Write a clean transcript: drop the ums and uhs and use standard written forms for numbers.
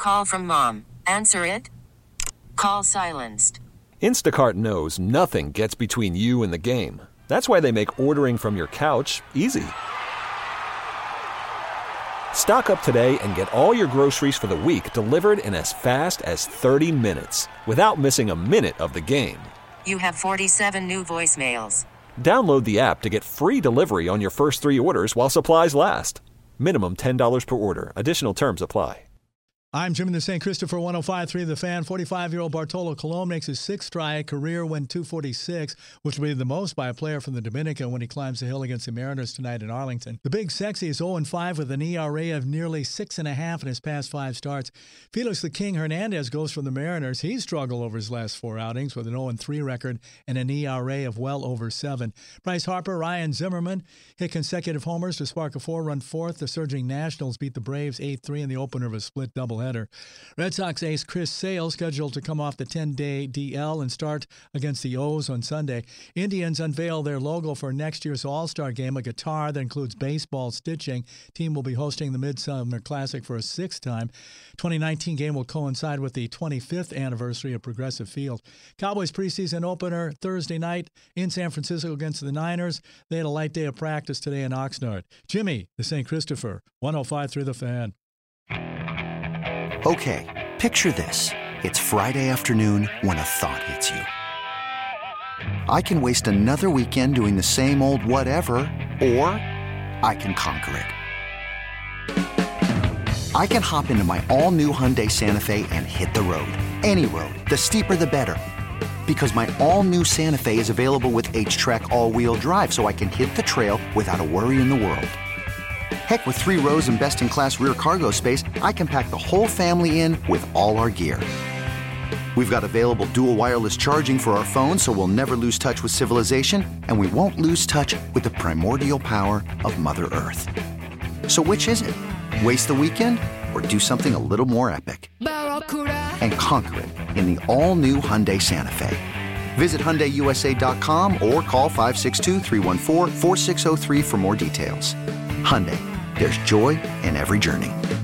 call from mom. Answer it. Call silenced. Instacart knows nothing gets between you and the game. That's why they make ordering from your couch easy. Stock up today and get all your groceries for the week delivered in as fast as 30 minutes without missing a minute of the game. You have 47 new voicemails. Download the app to get free delivery on your first 3 orders while supplies last. Minimum $10 per order. Additional terms apply. I'm Jim in the St. Christopher 105.3 The Fan. 45-year-old Bartolo Colon makes his 6th straight career win 246, which will be the most by a player from the Dominican when he climbs the hill against the Mariners tonight in Arlington. The Big Sexy is 0-5 with an ERA of nearly 6.5 in his past 5 starts. Felix the King Hernandez goes from the Mariners. He's struggled over his last 4 outings with an 0-3 record and an ERA of well over 7. Bryce Harper, Ryan Zimmerman hit consecutive homers to spark a 4-run fourth. The surging Nationals beat the Braves 8-3 in the opener of a split doubleheader. Red Sox ace Chris Sale scheduled to come off the 10-day DL and start against the O's on Sunday. Indians unveil their logo for next year's All-Star Game, a guitar that includes baseball stitching. Team will be hosting the Midsummer Classic for a 6th time. 2019 game will coincide with the 25th anniversary of Progressive Field. Cowboys preseason opener Thursday night in San Francisco against the Niners. They had a light day of practice today in Oxnard. Jimmy, the St. Christopher, 105.3 The Fan. Okay, picture this. It's Friday afternoon when a thought hits you. I can waste another weekend doing the same old whatever, or I can conquer it. I can hop into my all-new Hyundai Santa Fe and hit the road. Any road. The steeper, the better. Because my all-new Santa Fe is available with H-Track all-wheel drive, so I can hit the trail without a worry in the world. Heck, with 3 rows and best-in-class rear cargo space, I can pack the whole family in with all our gear. We've got available dual wireless charging for our phones, so we'll never lose touch with civilization, and we won't lose touch with the primordial power of Mother Earth. So which is it? Waste the weekend or do something a little more epic? And conquer it in the all-new Hyundai Santa Fe. Visit HyundaiUSA.com or call 562-314-4603 for more details. Hyundai, there's joy in every journey.